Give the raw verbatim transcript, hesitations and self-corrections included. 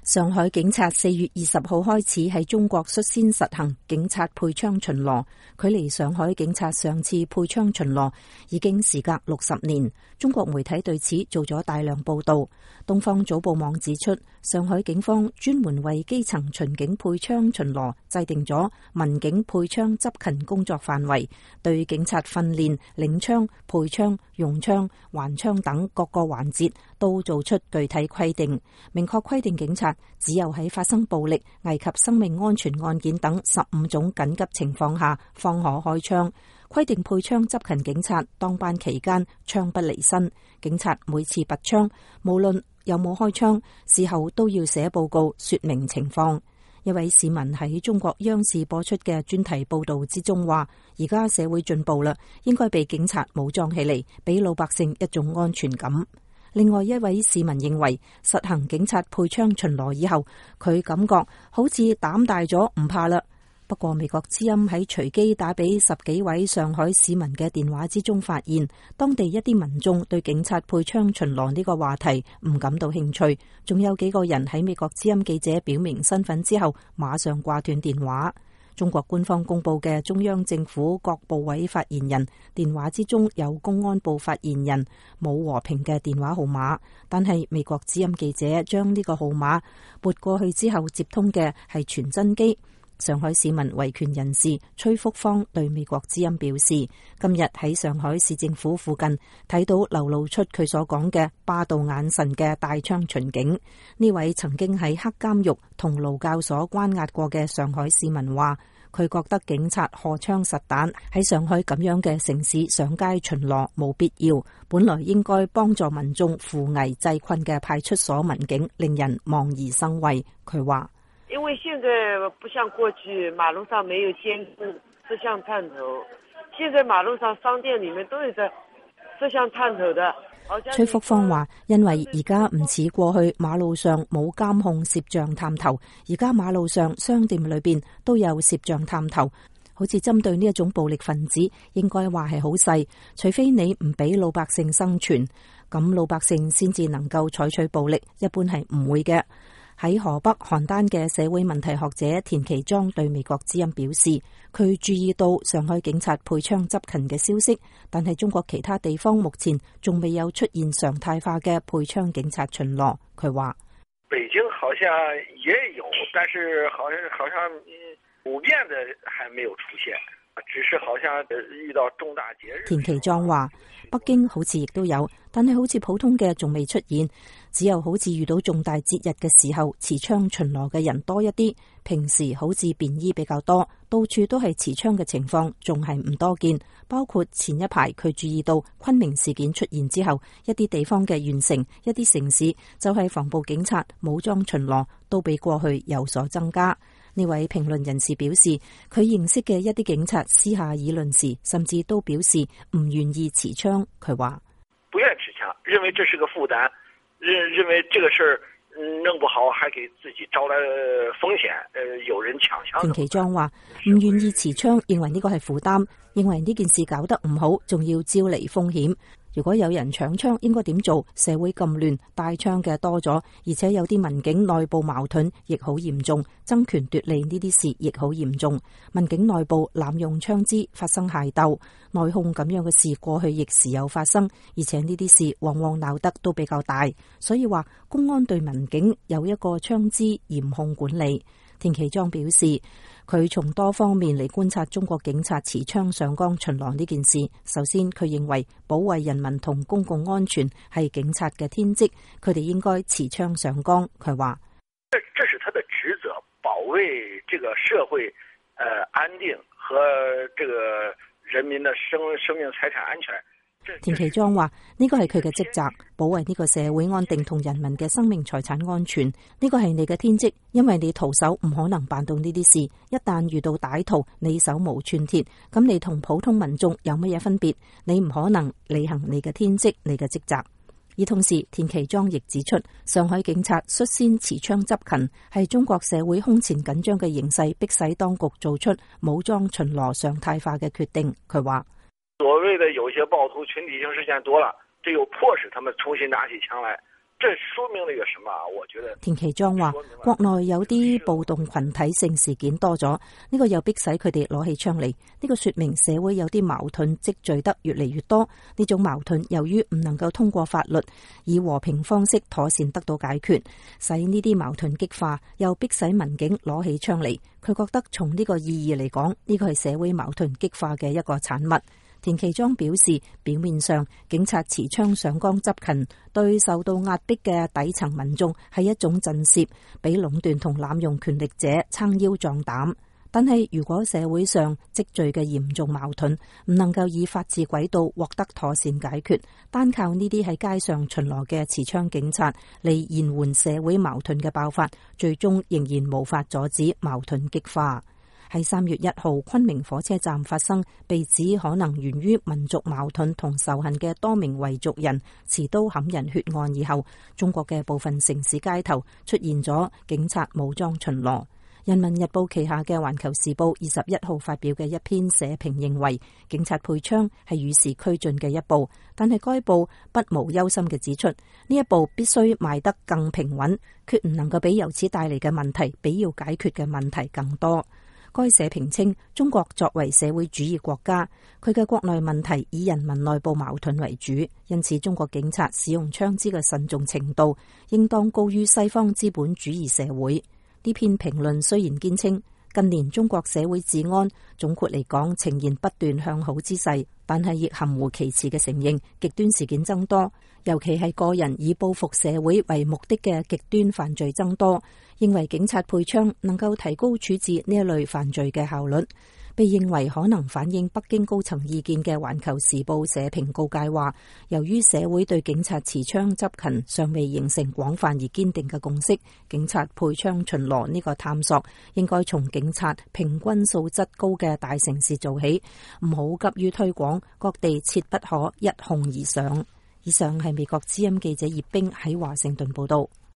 上海警察四月二十號開始喺中國率先實行警察配槍巡邏，距離上海警察上次配槍巡邏已經時隔六十年。中國媒體對此做咗大量報道。東方早報網指出，上海警方專門為基層巡警配槍巡邏制定咗民警配槍執勤工作範圍，對警察訓練、領槍、配槍、用槍、還槍等各個環節都做出具體規定，明確規定警察只有喺發生暴力、危及生命安全案件等十五種緊急情況下方可開槍。規定配槍執勤警察當班期間槍不離身，警察每次拔槍，無論有冇開槍，事後都要寫報告說明情況。一位市民喺中國央視播出嘅專題報道之中話，而家社會進步啦，應該被警察武裝起嚟，俾老百姓一種安全感。另外一位市民認為，實行警察配槍巡邏以後，佢感覺好似膽大咗，唔怕啦。不過美國之音喺隨機打俾十幾位上海市民嘅電話之中發現，當地一啲民眾對警察配槍巡邏呢個話題唔感到興趣，仲有幾個人喺美國之音記者表明身份之後馬上掛斷電話。中國官方公布嘅中央政府各部委發言人電話之中有公安部發言人武和平嘅電話號碼，但係美國之音記者將呢個號碼撥過去之後接通嘅係傳真機。上海市民維權人士崔福芳對美國之音表示，今日喺上海市政府附近睇到流露出佢所講嘅霸道眼神嘅帶槍巡警。呢位曾經喺黑監獄同勞教所關押過嘅上海市民話，佢覺得警察荷槍實彈喺上海咁樣嘅城市上街巡邏冇必要，本來應該幫助民眾扶危濟困嘅派出所民警令人望而生畏。佢話， 因為現在不像過去馬路上沒有監控攝像探頭，現在馬路上商店裏面都有在攝像探頭的。 崔福芳話，因為而家唔似過去馬路上冇監控攝像探頭，而家馬路上商店裏邊都有攝像探頭，好似針對呢一種暴力分子，應該話係好細，除非你唔俾老百姓生存，咁老百姓先至能夠採取暴力，一般係唔會嘅。喺河北邯鄲嘅社會問題學者田其莊對美國之音表示，佢注意到上海警察配槍執勤嘅消息，但係中國其他地方目前仲未有出現常態化嘅配槍警察巡邏。佢話， 北京好像也有，但是好像好像普遍的還沒有出現，只是好像遇到重大節日。 田其莊話，北京好似亦都有，但係好似普通嘅仲未出現，只有好似遇到重大節日嘅時候持槍巡邏嘅人多一啲，平時好似便衣比較多，到處都係持槍嘅情況仲係唔多見。包括前一排佢注意到昆明事件出現之後，一啲地方嘅縣城、一啲城市就係防暴警察武裝巡邏都比過去有所增加。呢位評論人士表示，佢認識嘅一啲警察私下議論時，甚至都表示唔願意持槍。佢話， 不願持槍，認為這是個負擔，認認為這個事弄不好，還給自己招來風險。呃，有人搶槍。 田其莊話唔願意持槍，認為呢個係負擔，認為呢件事搞得唔好，仲要招嚟風險。如果有人搶槍，應該點做？社會咁亂，帶槍嘅多咗，而且有啲民警內部矛盾亦好嚴重，爭權奪利呢啲事亦好嚴重。民警內部濫用槍支，發生械鬥、內訌咁樣嘅事，過去亦時有發生，而且呢啲事往往鬧得都比較大。所以話公安對民警有一個槍支嚴控管理。田其莊表示，佢從多方面嚟觀察中國警察持槍上崗巡邏呢件事。首先，佢認為保衛人民同公共安全係警察嘅天職，佢哋應該持槍上崗。佢話， 這這是他的職責，保衛這個社會，呃安定和這個人民的生生命財產安全。 田其莊話，呢個係佢嘅職責，保衛呢個社會安定同人民嘅生命財產安全，呢個係你嘅天職，因為你徒手唔可能辦到呢啲事，一旦遇到歹徒，你手無寸鐵，咁你同普通民眾有乜嘢分別？你唔可能履行你嘅天職，你嘅職責。而同時，田其莊亦指出，上海警察率先持槍執勤，係中國社會空前緊張嘅形勢迫使當局做出武裝巡邏常態化嘅決定。佢話， 所謂的有些暴徒群體性事件多了，這又迫使他們重新拿起槍來。 這說明了一個什麼？我覺得田其莊話，國內有啲暴動群體性事件多咗，呢個又迫使佢哋攞起槍嚟。呢個說明社會有啲矛盾積聚得越嚟越多。呢種矛盾由於唔能夠通過法律以和平方式妥善得到解決，使呢啲矛盾激化，又迫使民警攞起槍嚟。佢覺得從呢個意義嚟講，呢個係社會矛盾激化嘅一個產物。田其莊表示，表面上警察持槍上崗執勤，對受到壓迫嘅底層民眾係一種震懾，俾壟斷同濫用權力者撐腰壯膽。但係如果社會上積聚嘅嚴重矛盾唔能夠以法治軌道獲得妥善解決，單靠呢啲喺街上巡邏嘅持槍警察嚟延緩社會矛盾嘅爆發，最終仍然無法阻止矛盾激化。喺三月一號昆明火車站發生被指可能源於民族矛盾同仇恨嘅多名維族人持刀砍人血案以後，中國嘅部分城市街頭出現咗警察武裝巡邏。人民日報旗下嘅環球時報二十一號發表嘅一篇社評認為，警察配槍係與時俱進嘅一步，但係該報不無憂心嘅指出，呢一步必須邁得更平穩，決唔能夠比由此帶嚟嘅問題比要解決嘅問題更多。該社評稱，中國作為社會主義國家，佢嘅國內問題以人民內部矛盾為主，因此中國警察使用槍支嘅慎重程度，應當高於西方資本主義社會。呢篇評論雖然堅稱，近年中國社會治安總括嚟講呈現不斷向好之勢，但係亦含糊其辭嘅承認極端事件增多，尤其係個人以報復社會為目的嘅極端犯罪增多，認為警察配槍能夠提高處置呢一類犯罪嘅效率。被認為可能反映北京高層意見嘅《環球時報》社評告誡話，由於社會對警察持槍執勤尚未形成廣泛而堅定嘅共識，警察配槍巡邏呢個探索應該從警察平均素質高嘅大城市做起，唔好急於推廣，各地切不可一哄而上。以上係美國之音記者葉冰喺華盛頓報道。